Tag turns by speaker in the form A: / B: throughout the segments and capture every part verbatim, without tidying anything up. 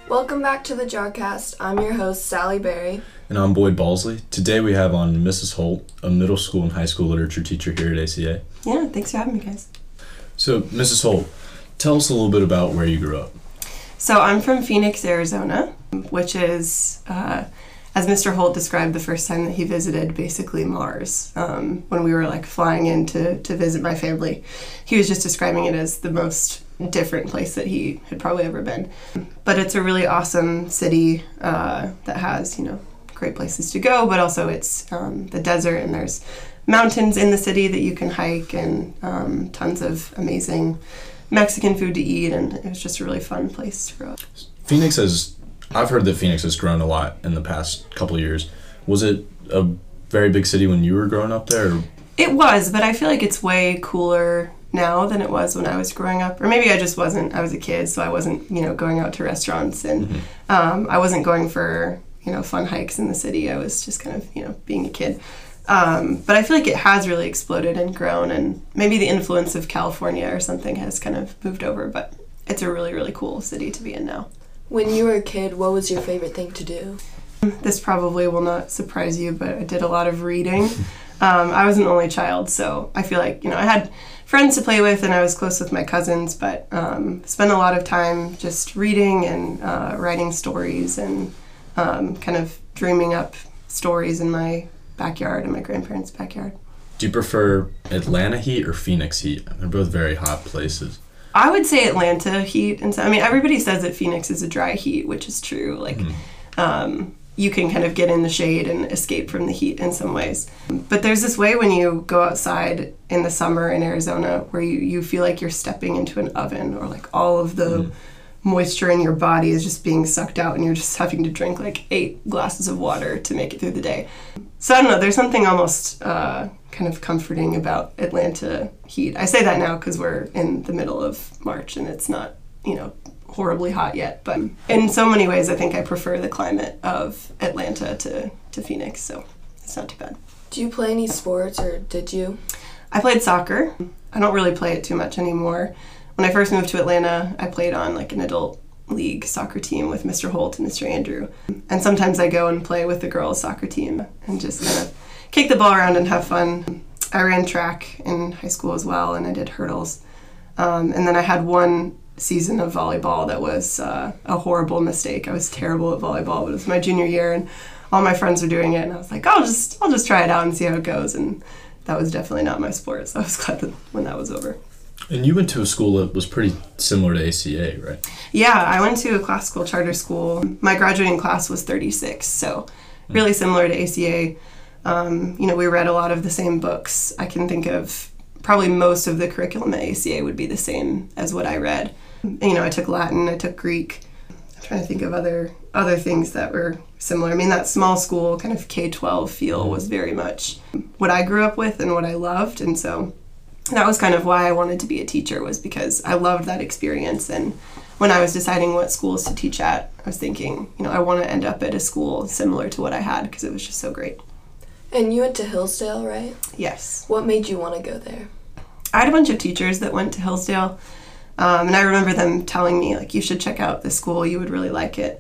A: Welcome back to the Jarcast. I'm your host, Sally Berry.
B: And I'm Boyd Balsley. Today we have on Missus Holt, a middle school and high school literature teacher here at A C A.
C: Yeah, thanks for having me, guys.
B: So, Missus Holt, tell us a little bit about where you grew up.
C: So I'm from Phoenix, Arizona, which is, uh, as Mister Holt described the first time that he visited, basically Mars. Um, when we were like flying in to, to visit my family, he was just describing it as the most different place that he had probably ever been. But it's a really awesome city uh, that has, you know, great places to go, but also it's um, the desert, and there's mountains in the city that you can hike, and um, tons of amazing Mexican food to eat, and it was just a really fun place to grow up.
B: Phoenix has, I've heard that Phoenix has grown a lot in the past couple of years. Was it a very big city when you were growing up there? Or?
C: It was, but I feel like it's way cooler now than it was when I was growing up. Or maybe I just wasn't. I was a kid, so I wasn't, you know, going out to restaurants, and mm-hmm. um, I wasn't going for, you know, fun hikes in the city. I was just kind of, you know, being a kid. Um, but I feel like it has really exploded and grown, and maybe the influence of California or something has kind of moved over, but it's a really, really cool city to be in now.
A: When you were a kid, what was your favorite thing to do?
C: This probably will not surprise you, but I did a lot of reading. Um, I was an only child, so I feel like, you know, I had friends to play with, and I was close with my cousins, but um, spent a lot of time just reading and uh, writing stories, and um, kind of dreaming up stories in my backyard, in my grandparents' backyard.
B: Do you prefer Atlanta heat or Phoenix heat? They're both very hot places.
C: I would say Atlanta heat. And so, I mean, everybody says that Phoenix is a dry heat, which is true. Like, mm-hmm. um, you can kind of get in the shade and escape from the heat in some ways. But there's this way when you go outside in the summer in Arizona where you, you feel like you're stepping into an oven, or like all of the mm-hmm. moisture in your body is just being sucked out, and you're just having to drink like eight glasses of water to make it through the day. So I don't know, there's something almost uh, kind of comforting about Atlanta heat. I say that now because we're in the middle of March and it's not, you know, horribly hot yet. But in so many ways, I think I prefer the climate of Atlanta to, to Phoenix, so it's not too bad.
A: Do you play any sports, or did you?
C: I played soccer. I don't really play it too much anymore. When I first moved to Atlanta, I played on like an adult league soccer team with Mister Holt and Mister Andrew. And sometimes I go and play with the girls' soccer team and just kind of kick the ball around and have fun. I ran track in high school as well, and I did hurdles. Um, and then I had one season of volleyball that was uh, a horrible mistake. I was terrible at volleyball, but it was my junior year, and all my friends were doing it, and I was like, I'll just, I'll just try it out and see how it goes. And that was definitely not my sport, so I was glad that when that was over.
B: And you went to a school that was pretty similar to A C A, right?
C: Yeah, I went to a classical charter school. My graduating class was thirty-six, so really similar to A C A. Um, you know, we read a lot of the same books. I can think of probably most of the curriculum at A C A would be the same as what I read. You know, I took Latin, I took Greek. I'm trying to think of other other things that were similar. I mean, that small school kind of K twelve feel was very much what I grew up with and what I loved, and so that was kind of why I wanted to be a teacher, was because I loved that experience. And when I was deciding what schools to teach at, I was thinking, you know, I want to end up at a school similar to what I had, because it was just so great.
A: And you went to Hillsdale, right?
C: Yes.
A: What made you want to go there?
C: I had a bunch of teachers that went to Hillsdale, um, and I remember them telling me, like, you should check out this school, you would really like it.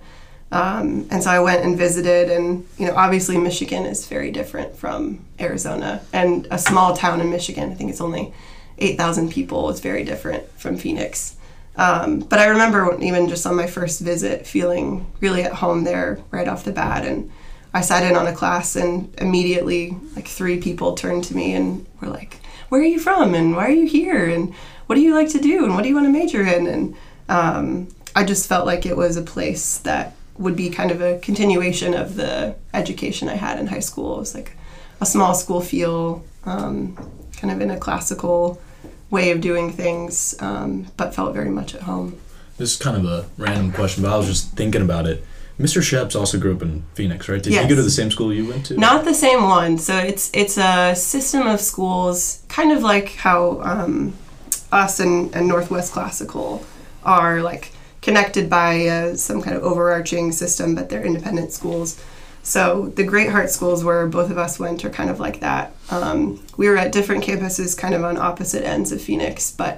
C: Um, and so I went and visited, and, you know, obviously Michigan is very different from Arizona, and a small town in Michigan, I think it's only eight thousand people, is very different from Phoenix. Um, but I remember even just on my first visit feeling really at home there right off the bat, and I sat in on a class, and immediately like three people turned to me and were like, where are you from, and why are you here, and what do you like to do, and what do you want to major in? And um, I just felt like it was a place that would be kind of a continuation of the education I had in high school. It was like a small school feel, um, kind of in a classical way of doing things, um, but felt very much at home.
B: This is kind of a random question, but I was just thinking about it. Mister Sheps also grew up in Phoenix, right? Did
C: yes.
B: he go to the same school you went to?
C: Not the same one. So it's it's a system of schools, kind of like how um, us and, and Northwest Classical are like connected by uh, some kind of overarching system, but they're independent schools. So the Great Heart schools where both of us went are kind of like that. Um, we were at different campuses kind of on opposite ends of Phoenix, but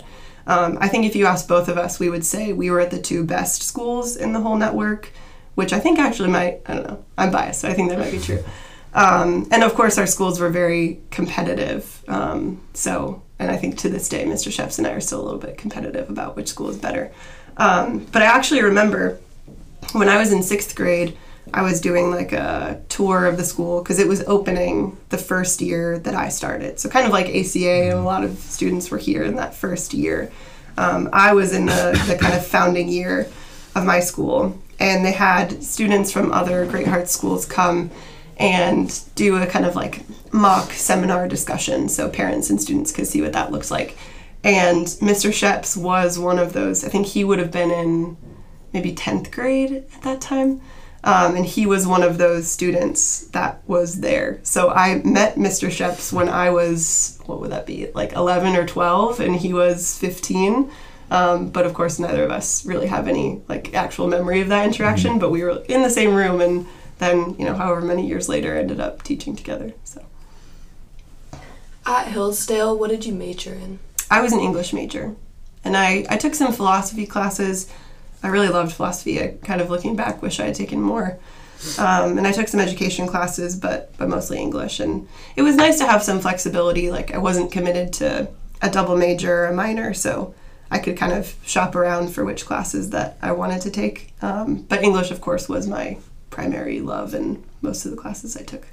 C: Um, I think if you asked both of us, we would say we were at the two best schools in the whole network, which I think actually might, I don't know, I'm biased, so I think that might be true. Um, and of course, our schools were very competitive. Um, so, and I think to this day, Mister Sheps and I are still a little bit competitive about which school is better. Um, but I actually remember when I was in sixth grade, I was doing like a tour of the school because it was opening the first year that I started. So kind of like A C A, and a lot of students were here in that first year. Um, I was in the, the kind of founding year of my school, and they had students from other Great Hearts schools come and do a kind of like mock seminar discussion so parents and students could see what that looks like. And Mister Sheps was one of those. I think he would have been in maybe tenth grade at that time. Um, and he was one of those students that was there. So I met Mister Sheps when I was, what would that be, like eleven or twelve, and he was fifteen. Um, but of course, neither of us really have any like actual memory of that interaction, mm-hmm. but we were in the same room, and then, you know, however many years later, ended up teaching together. So,
A: at Hillsdale, what did you major in?
C: I was an English major, and I, I took some philosophy classes. I really loved philosophy. I kind of, looking back, wish I had taken more. Um, and I took some education classes, but but mostly English. And it was nice to have some flexibility. Like, I wasn't committed to a double major or a minor, so I could kind of shop around for which classes that I wanted to take. Um, but English, of course, was my primary love in most of the classes I took.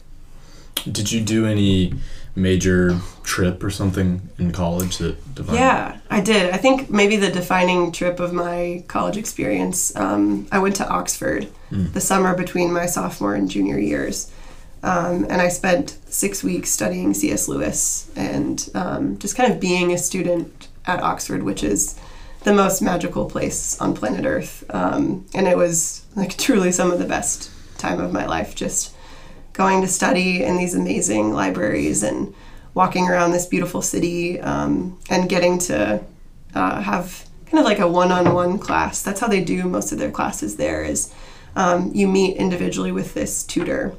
B: Did you do any major trip or something in college that defined?
C: Yeah, I did. I think maybe the defining trip of my college experience, um, I went to Oxford mm. the summer between my sophomore and junior years. Um, and I spent six weeks studying C S Lewis and um, just kind of being a student at Oxford, which is the most magical place on planet Earth. Um, and it was like truly some of the best time of my life, just going to study in these amazing libraries and walking around this beautiful city, um, and getting to uh, have kind of like a one-on-one class. That's how they do most of their classes there, is um, you meet individually with this tutor.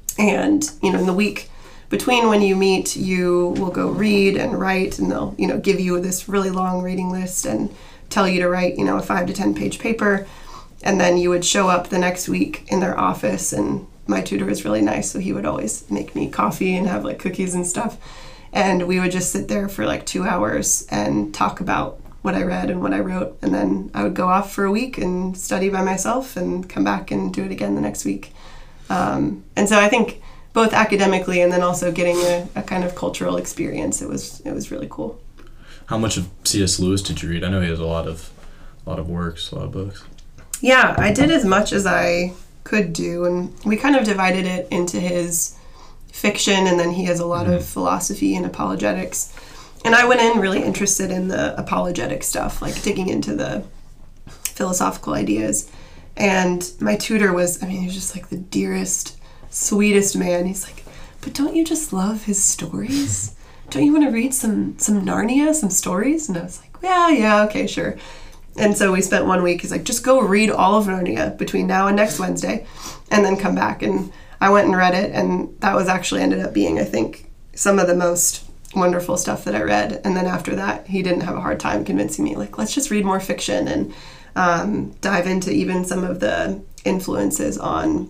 C: And, you know, in the week between when you meet, you will go read and write, and they'll, you know, give you this really long reading list and tell you to write, you know, a five to ten page paper. And then you would show up the next week in their office, and my tutor was really nice, so he would always make me coffee and have like cookies and stuff. And we would just sit there for like two hours and talk about what I read and what I wrote. And then I would go off for a week and study by myself and come back and do it again the next week. Um, and so I think both academically and then also getting a, a kind of cultural experience, it was it was really cool.
B: How much of C S Lewis did you read? I know he has a lot of a lot of works, a lot of books.
C: Yeah, I did as much as I could do, and we kind of divided it into his fiction, and then he has a lot mm-hmm. of philosophy and apologetics. And I went in really interested in the apologetic stuff, like digging into the philosophical ideas. And my tutor was, I mean, he was just like the dearest, sweetest man. He's like, but don't you just love his stories? Don't you want to read some some Narnia, some stories? And I was like, yeah, yeah, okay, sure. And so we spent one week, he's like, just go read all of Narnia between now and next Wednesday, and then come back. And I went and read it, and that was actually ended up being, I think, some of the most wonderful stuff that I read. And then after that, he didn't have a hard time convincing me, like, let's just read more fiction and um, dive into even some of the influences on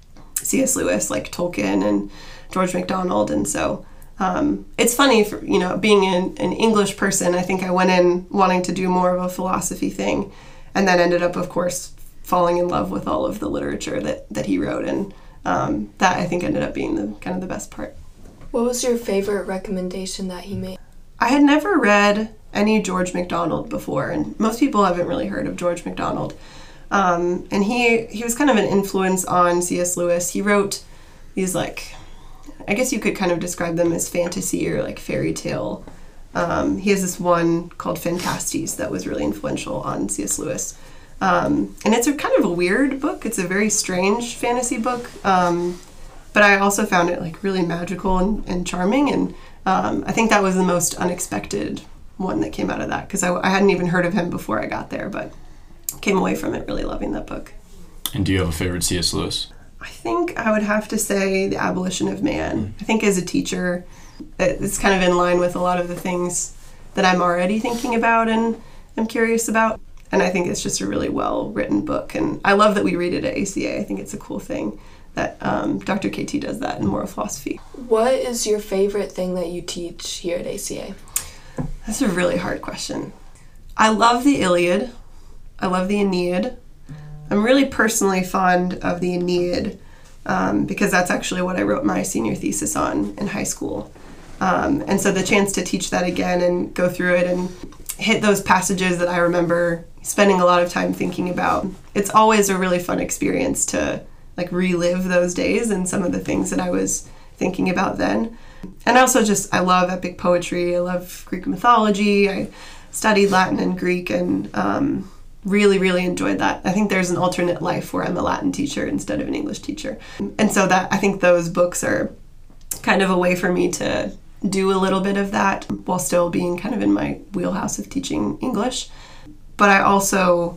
C: C S Lewis, like Tolkien and George MacDonald. And so Um, it's funny, for, you know, being an, an English person, I think I went in wanting to do more of a philosophy thing, and then ended up, of course, falling in love with all of the literature that, that he wrote, and um, that, I think, ended up being the kind of the best part.
A: What was your favorite recommendation that he made?
C: I had never read any George MacDonald before, and most people haven't really heard of George MacDonald. Um, and he, he was kind of an influence on C S Lewis. He wrote these, like, I guess you could kind of describe them as fantasy or like fairy tale. Um, he has this one called Phantastes that was really influential on C S Lewis. Um, and it's a kind of a weird book. It's a very strange fantasy book. Um, but I also found it like really magical and, and charming. And um, I think that was the most unexpected one that came out of that, because I, I hadn't even heard of him before I got there, but came away from it really loving that book.
B: And do you have a favorite C S Lewis?
C: I think I would have to say The Abolition of Man. I think as a teacher, it's kind of in line with a lot of the things that I'm already thinking about and I'm curious about. And I think it's just a really well-written book. And I love that we read it at A C A. I think it's a cool thing that um, Doctor K T does that in moral philosophy.
A: What is your favorite thing that you teach here at A C A?
C: That's a really hard question. I love the Iliad. I love the Aeneid. I'm really personally fond of the Aeneid um, because that's actually what I wrote my senior thesis on in high school. Um, and so the chance to teach that again and go through it and hit those passages that I remember spending a lot of time thinking about, it's always a really fun experience to like relive those days and some of the things that I was thinking about then. And also just, I love epic poetry. I love Greek mythology. I studied Latin and Greek and um, really, really enjoyed that. I think there's an alternate life where I'm a Latin teacher instead of an English teacher. And so that, I think those books are kind of a way for me to do a little bit of that while still being kind of in my wheelhouse of teaching English. But I also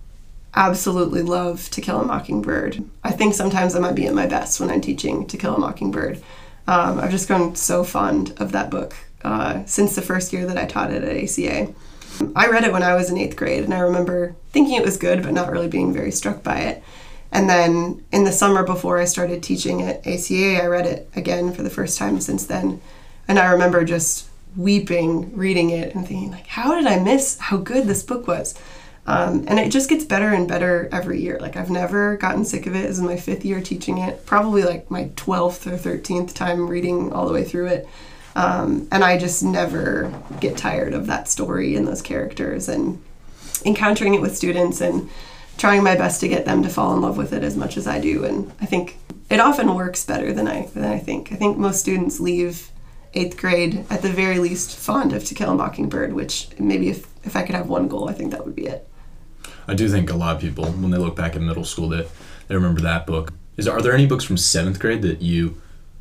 C: absolutely love To Kill a Mockingbird. I think sometimes I might be at my best when I'm teaching To Kill a Mockingbird. Um, I've just grown so fond of that book uh, since the first year that I taught it at A C A. I read it when I was in eighth grade, and I remember thinking it was good, but not really being very struck by it. And then in the summer before I started teaching at A C A, I read it again for the first time since then. And I remember just weeping, reading it, and thinking, like, how did I miss how good this book was? Um, and it just gets better and better every year. Like, I've never gotten sick of it. This is my fifth year teaching it, probably like my twelfth or thirteenth time reading all the way through it. Um, and I just never get tired of that story and those characters and encountering it with students and trying my best to get them to fall in love with it as much as I do. And I think it often works better than I, than I think. I think most students leave eighth grade, at the very least, fond of To Kill a Mockingbird, which maybe if, if I could have one goal, I think that would be it.
B: I do think a lot of people, when they look back at middle school, that they remember that book. Is Are there any books from seventh grade that you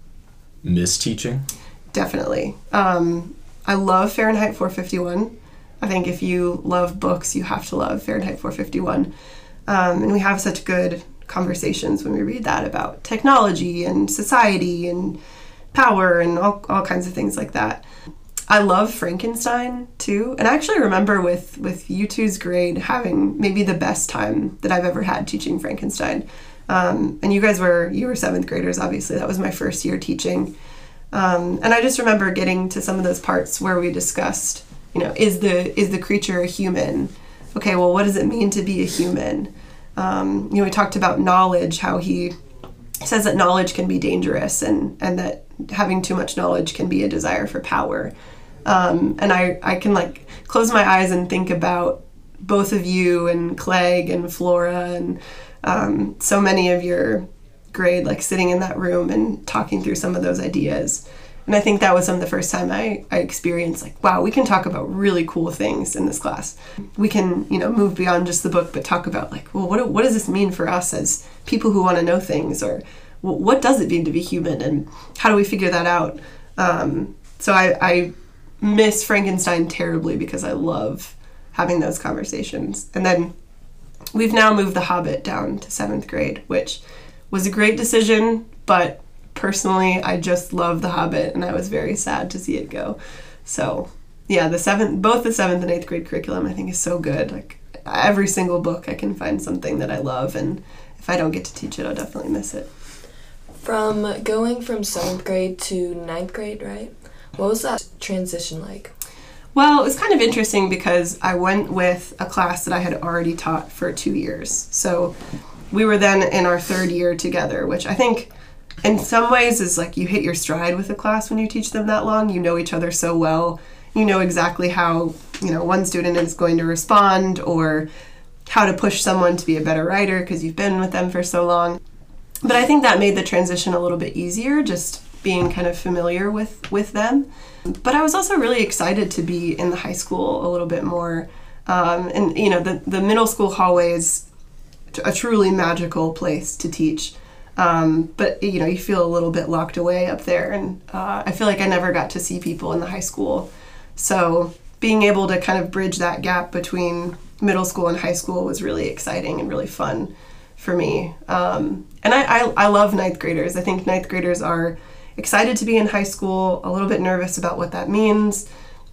B: miss teaching?
C: Definitely. Um, I love Fahrenheit four fifty-one. I think if you love books, you have to love Fahrenheit four fifty-one. Um, and we have such good conversations when we read that about technology and society and power and all, all kinds of things like that. I love Frankenstein too, and I actually remember with with U two's grade having maybe the best time that I've ever had teaching Frankenstein. Um, and you guys were you were seventh graders, obviously. That was my first year teaching, um, and I just remember getting to some of those parts where we discussed, you know, is the is the creature a human? Okay, well, what does it mean to be a human? Um, you know, we talked about knowledge, how he says that knowledge can be dangerous, and and that having too much knowledge can be a desire for power. Um, and I, I can like close my eyes and think about both of you and Clegg and Flora and um, so many of your grade like sitting in that room and talking through some of those ideas. And I think that was some of the first time I, I experienced like, wow, we can talk about really cool things in this class. We can, you know, move beyond just the book, but talk about like, well, what, what does this mean for us as people who want to know things, or well, what does it mean to be human, and how do we figure that out? Um, so I, I miss Frankenstein terribly because I love having those conversations. And then we've now moved The Hobbit down to seventh grade, which was a great decision, but personally, I just love The Hobbit, and I was very sad to see it go. So, yeah, the seventh, both the seventh and eighth grade curriculum, I think, is so good. Like every single book, I can find something that I love, and if I don't get to teach it, I'll definitely miss it.
A: From going from seventh grade to ninth grade, right? What was that transition like?
C: Well, it was kind of interesting because I went with a class that I had already taught for two years. So we were then in our third year together, which I think in some ways is like you hit your stride with a class when you teach them that long. You know each other so well. You know exactly how, you know, one student is going to respond, or how to push someone to be a better writer because you've been with them for so long. But I think that made the transition a little bit easier, just being kind of familiar with, with them. But I was also really excited to be in the high school a little bit more. Um, and, you know, the, the middle school hallway is a truly magical place to teach. Um, but, you know, you feel a little bit locked away up there. And uh, I feel like I never got to see people in the high school. So being able to kind of bridge that gap between middle school and high school was really exciting and really fun for me. Um, and I, I, I love ninth graders. I think ninth graders are excited to be in high school, a little bit nervous about what that means.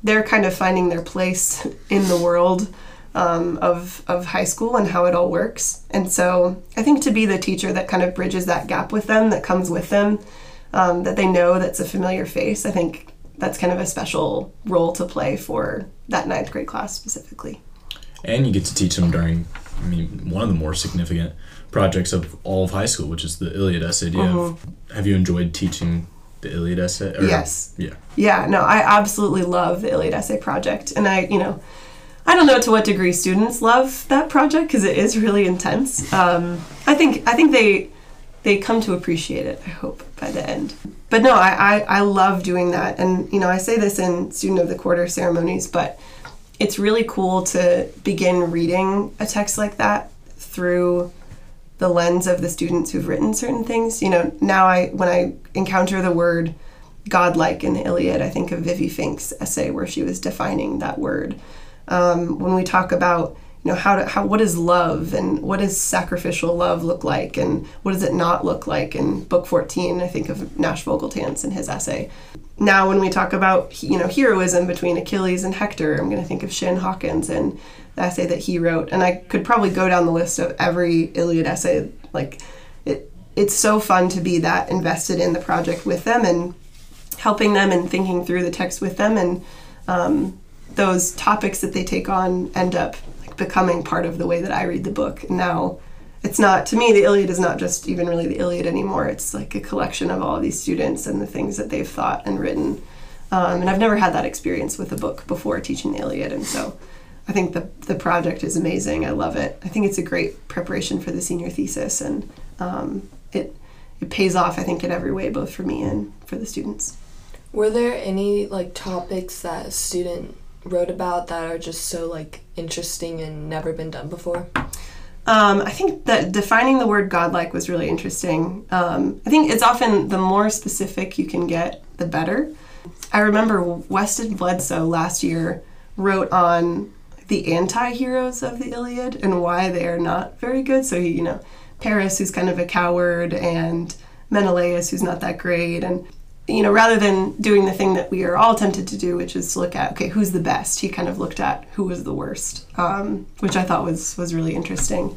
C: they're kind of finding their place in the world um, of of high school and how it all works. And so I think to be the teacher that kind of bridges that gap with them, that comes with them, um, that they know that's a familiar face, I think that's kind of a special role to play for that ninth grade class specifically.
B: And you get to teach them during, I mean, one of the more significant projects of all of high school, which is the Iliad essay. Do you
C: Mhm.
B: have, have you enjoyed teaching the Iliad essay? Or,
C: Yes.
B: Yeah.
C: Yeah, no, I absolutely love the Iliad essay project. And I, you know, I don't know to what degree students love that project because it is really intense. Um, I think I think they they come to appreciate it, I hope, by the end. But no, I, I, I love doing that. And, you know, I say this in Student of the Quarter ceremonies, but it's really cool to begin reading a text like that through the lens of the students who've written certain things. You know, now I when I encounter the word godlike in the Iliad, I think of Vivi Fink's essay where she was defining that word. Um, when we talk about, you know, how to, how what is love and what does sacrificial love look like and what does it not look like in book fourteen, I think of Nash Vogeltans in his essay. Now when we talk about, you know, heroism between Achilles and Hector, I'm going to think of Shin Hawkins and the essay that he wrote. And I could probably go down the list of every Iliad essay. Like, it, it's so fun to be that invested in the project with them and helping them and thinking through the text with them. And um, those topics that they take on end up like becoming part of the way that I read the book. Now, it's not, to me, the Iliad is not just even really the Iliad anymore. It's like a collection of all of these students and the things that they've thought and written. Um, and I've never had that experience with a book before teaching the Iliad. And so I think the the project is amazing. I love it. I think it's a great preparation for the senior thesis. And um, it it pays off, I think, in every way, both for me and for the students.
A: Were there any like topics that a student wrote about that are just so like interesting and never been done before?
C: Um, I think that defining the word godlike was really interesting. Um, I think it's often the more specific you can get, the better. I remember Weston Bledsoe last year wrote on the anti-heroes of the Iliad and why they are not very good. So, he, you know, Paris, who's kind of a coward, and Menelaus, who's not that great. And, you know, rather than doing the thing that we are all tempted to do, which is to look at, okay, who's the best? He kind of looked at who was the worst, um, which I thought was, was really interesting.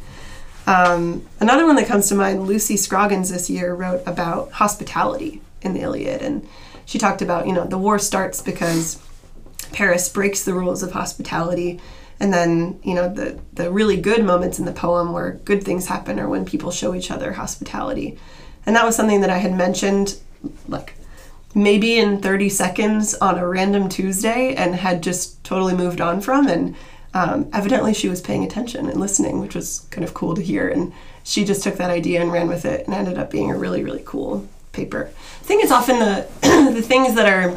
C: Um, another one that comes to mind, Lucy Scroggins this year wrote about hospitality in the Iliad. And she talked about, you know, the war starts because Paris breaks the rules of hospitality. And then, you know, the, the really good moments in the poem where good things happen are when people show each other hospitality. And that was something that I had mentioned, like, maybe in thirty seconds on a random Tuesday and had just totally moved on from. And um, evidently she was paying attention and listening, which was kind of cool to hear. And she just took that idea and ran with it and ended up being a really, really cool paper. I think it's often the the things that are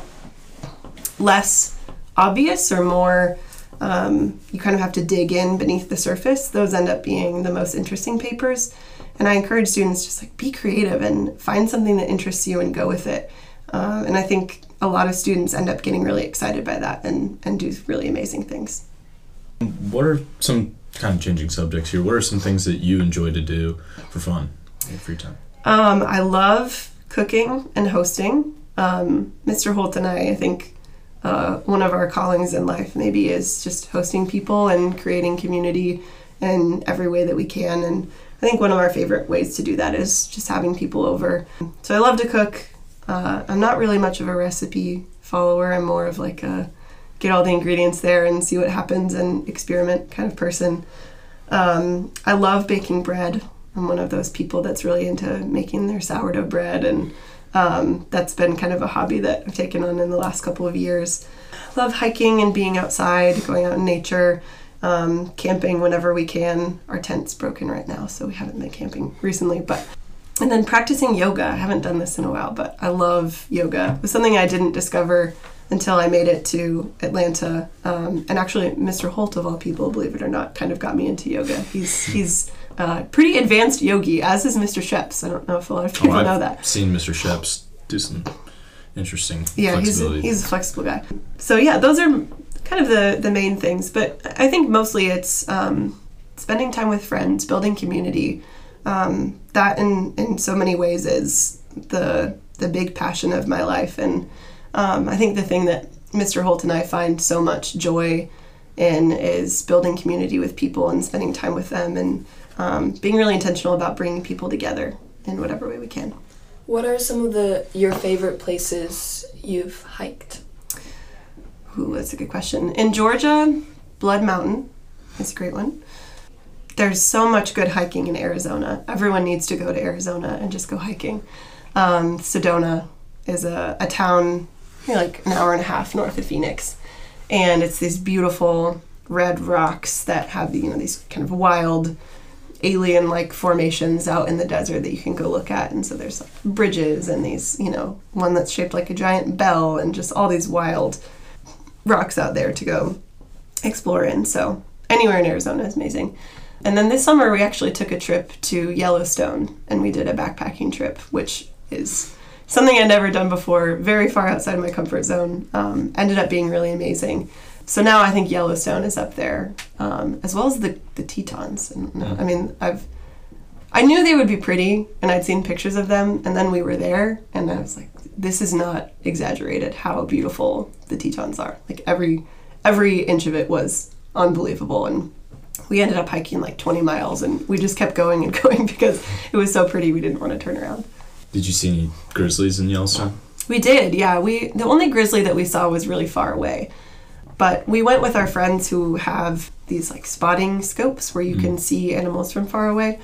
C: less obvious or more, um, you kind of have to dig in beneath the surface. Those end up being the most interesting papers. And I encourage students just like be creative and find something that interests you and go with it. Uh, and I think a lot of students end up getting really excited by that and, and do really amazing things.
B: What are some, kind of changing subjects here, what are some things that you enjoy to do for fun in your free time?
C: Um, I love cooking and hosting. Um, Mister Holt and I, I think uh, one of our callings in life maybe is just hosting people and creating community in every way that we can. And I think one of our favorite ways to do that is just having people over. So I love to cook. Uh, I'm not really much of a recipe follower. I'm more of like a get all the ingredients there and see what happens and experiment kind of person. Um, I love baking bread. I'm one of those people that's really into making their sourdough bread, and um, that's been kind of a hobby that I've taken on in the last couple of years. Love hiking and being outside, going out in nature, um, camping whenever we can. Our tent's broken right now, so we haven't been camping recently, but and then practicing yoga. I haven't done this in a while, but I love yoga. It was something I didn't discover until I made it to Atlanta. Um, and actually, Mister Holt, of all people, believe it or not, kind of got me into yoga. He's he's uh, pretty advanced yogi, as is Mister Sheps. I don't know if a lot of people
B: oh, I've
C: know that.
B: Seen Mister Sheps do some interesting
C: yeah,
B: flexibility.
C: he's he's a flexible guy. So yeah, those are kind of the, the main things. But I think mostly it's um, spending time with friends, building community. Um, that in, in so many ways is the the big passion of my life. And um, I think the thing that Mister Holt and I find so much joy in is building community with people and spending time with them, and um, being really intentional about bringing people together in whatever way we can.
A: What are some of the your favorite places you've hiked?
C: Ooh, that's a good question. In Georgia, Blood Mountain is a great one. There's so much good hiking in Arizona. Everyone needs to go to Arizona and just go hiking. Um, Sedona is a, a town, you know, like an hour and a half north of Phoenix. And it's these beautiful red rocks that have, you know, these kind of wild alien-like formations out in the desert that you can go look at. And so there's like bridges and these, you know, one that's shaped like a giant bell and just all these wild rocks out there to go explore in. So anywhere in Arizona is amazing. And then this summer we actually took a trip to Yellowstone, and we did a backpacking trip, which is something I'd never done before, very far outside my comfort zone. Um, ended up being really amazing. So now I think Yellowstone is up there, um, as well as the, the Tetons. And, I mean, I've I knew they would be pretty, and I'd seen pictures of them, and then we were there, and I was like, this is not exaggerated how beautiful the Tetons are. Like every every inch of it was unbelievable, and we ended up hiking like twenty miles, and we just kept going and going because it was so pretty we didn't want to turn around.
B: Did you see any grizzlies in Yellowstone?
C: We did, yeah. We the only grizzly that we saw was really far away. But we went with our friends who have these like spotting scopes where you mm. can see animals from far away.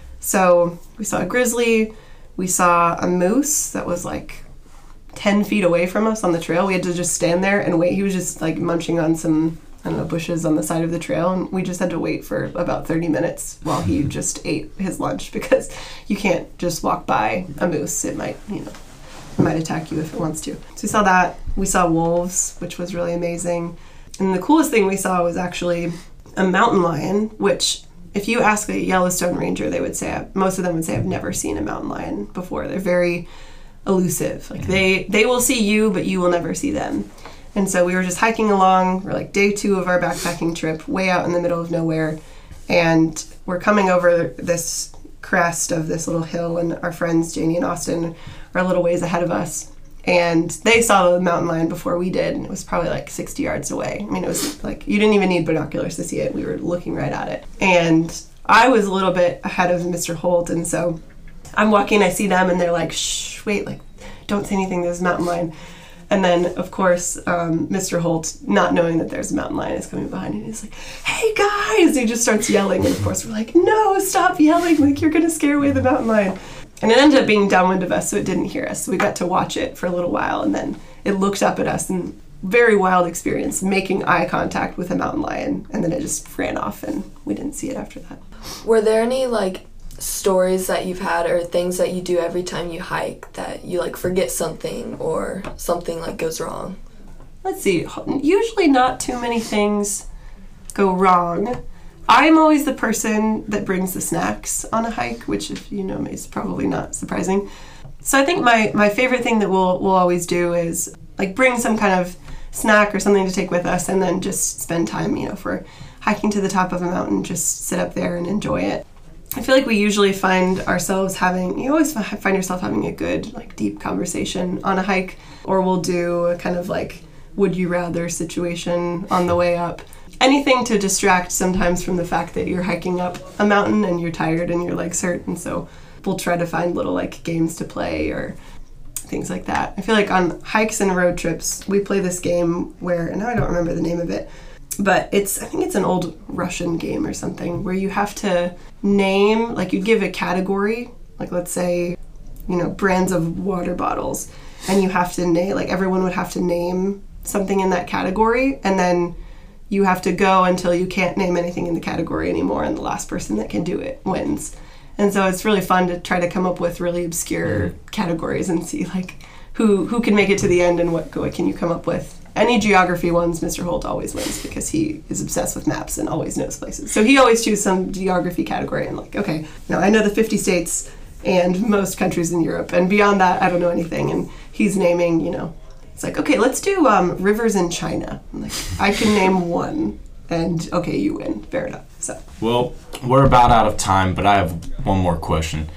C: So we saw a grizzly, we saw a moose that was like ten feet away from us on the trail. We had to just stand there and wait. He was just like munching on some, I don't know, bushes on the side of the trail, and we just had to wait for about thirty minutes while he just ate his lunch, because you can't just walk by a moose. It might, you know, it might attack you if it wants to. So we saw that. We saw wolves, which was really amazing. And the coolest thing we saw was actually a mountain lion, which if you ask a Yellowstone ranger, they would say, most of them would say, I've never seen a mountain lion before. They're very elusive. Like they, they will see you, but you will never see them. And so we were just hiking along. We're like day two of our backpacking trip, way out in the middle of nowhere. And we're coming over this crest of this little hill, and our friends, Janie and Austin, are a little ways ahead of us. And they saw the mountain lion before we did, and it was probably like sixty yards away. I mean, it was like, you didn't even need binoculars to see it. We were looking right at it. And I was a little bit ahead of Mister Holt, and so I'm walking, I see them, and they're like, shh, wait, like, don't say anything, there's a mountain lion. And then, of course, um, Mister Holt, not knowing that there's a mountain lion, is coming behind, and he's like, hey, guys! He just starts yelling, and of course we're like, no, stop yelling, like, you're gonna scare away the mountain lion. And it ended up being downwind of us, so it didn't hear us. So we got to watch it for a little while, and then it looked up at us, and very wild experience, making eye contact with a mountain lion, and then it just ran off, and we didn't see it after that.
A: Were there any, like, stories that you've had or things that you do every time you hike that you, like, forget something or something, like, goes wrong?
C: Let's see. Usually not too many things go wrong. I'm always the person that brings the snacks on a hike, which, if you know me, is probably not surprising. So I think my, my favorite thing that we'll we'll always do is like bring some kind of snack or something to take with us, and then just spend time, you know, for hiking to the top of a mountain, just sit up there and enjoy it. I feel like we usually find ourselves having, you always find yourself having a good, like, deep conversation on a hike, or we'll do a kind of like would you rather situation on the way up. Anything to distract sometimes from the fact that you're hiking up a mountain and you're tired and your legs hurt, and so we'll try to find little like games to play or things like that. I feel like on hikes and road trips we play this game where, and now I don't remember the name of it, but it's, I think it's an old Russian game or something, where you have to name, like you give a category, like let's say, you know, brands of water bottles, and you have to name, like everyone would have to name something in that category, and then you have to go until you can't name anything in the category anymore, and the last person that can do it wins. And so it's really fun to try to come up with really obscure mm-hmm. categories and see like who who can make it to the end, and what, what can you come up with. Any geography ones, Mister Holt always wins because he is obsessed with maps and always knows places. So he always chooses some geography category and like, okay, now I know the fifty states and most countries in Europe, and beyond that I don't know anything. And he's naming, you know, it's like, okay, let's do um, rivers in China. I'm like, I can name one, and okay, you win. Fair enough. So.
D: Well, we're about out of time, but I have one more question.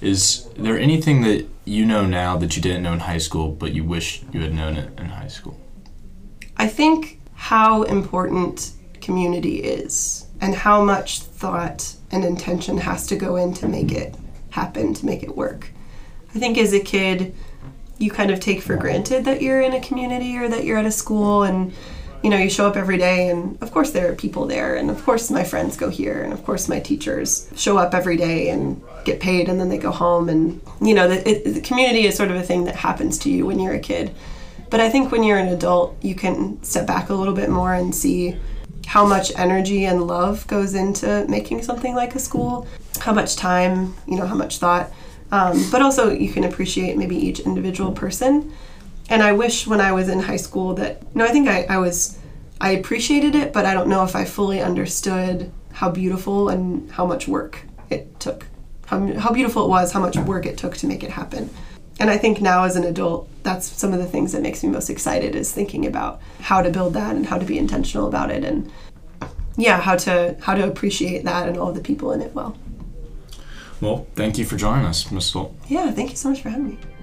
D: Is there anything that you know now that you didn't know in high school, but you wish you had known it in high school?
C: I think how important community is and how much thought and intention has to go in to make it happen, to make it work. I think as a kid, you kind of take for granted that you're in a community or that you're at a school, and you know, you show up every day and of course there are people there, and of course my friends go here, and of course my teachers show up every day and get paid and then they go home, and you know, the, it, the community is sort of a thing that happens to you when you're a kid. But I think when you're an adult, you can step back a little bit more and see how much energy and love goes into making something like a school, how much time, you know, how much thought. Um, but also you can appreciate maybe each individual person. And I wish when I was in high school that, you know, I think I, I was, I appreciated it, but I don't know if I fully understood how beautiful and how much work it took, how, how beautiful it was, how much work it took to make it happen. And I think now as an adult, that's some of the things that makes me most excited, is thinking about how to build that and how to be intentional about it, and yeah, how to how to appreciate that and all of the people in it well.
D: Well, thank you for joining us, Miz Stolt.
C: Yeah, thank you so much for having me.